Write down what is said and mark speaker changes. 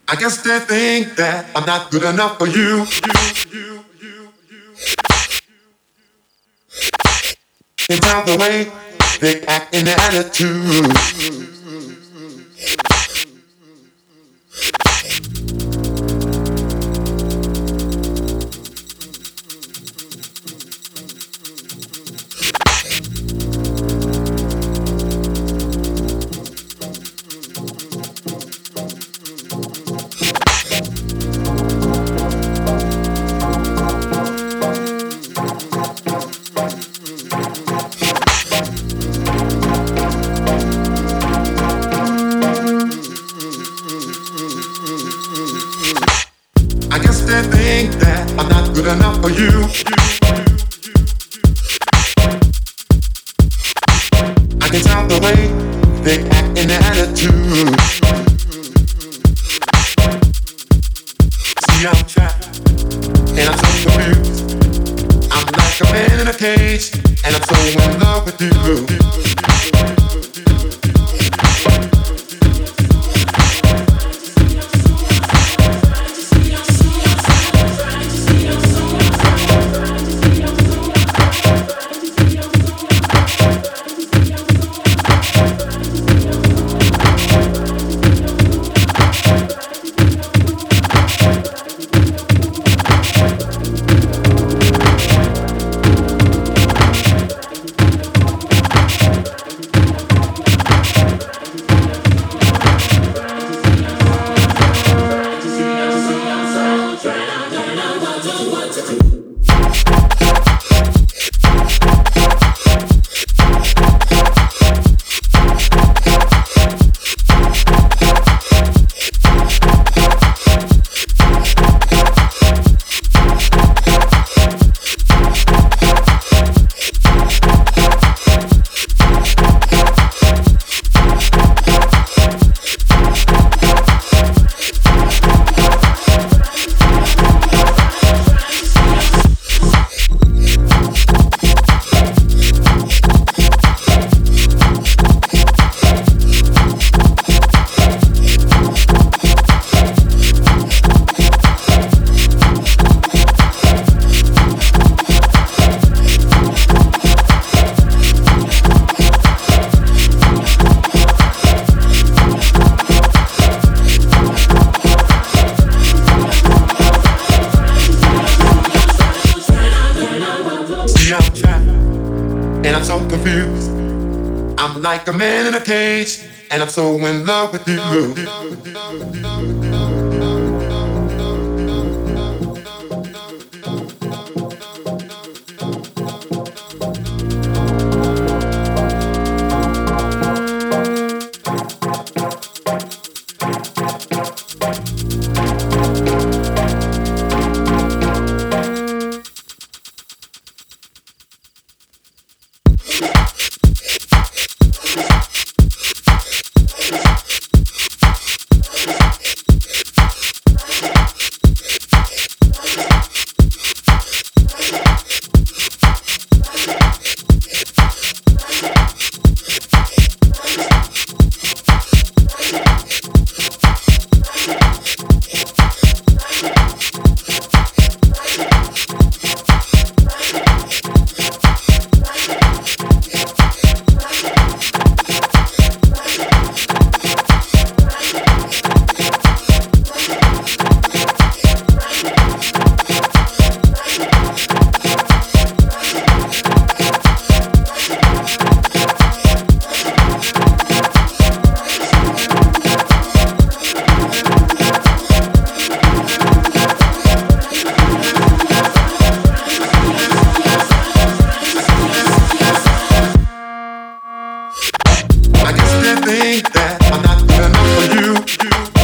Speaker 1: I guess they think that I'm not good enough for you. They tell the way they act in their attitude. I guess they think that I'm not good enough for you. I can tell the way they act in their attitude. See, I'm trapped and I'm so confused. I'm like a man in a cage and I'm so in love with you. I'm trapped and I'm so confused. I'm like a man in a cage and I'm so in love with you. I guess they think that I'm not good enough for you.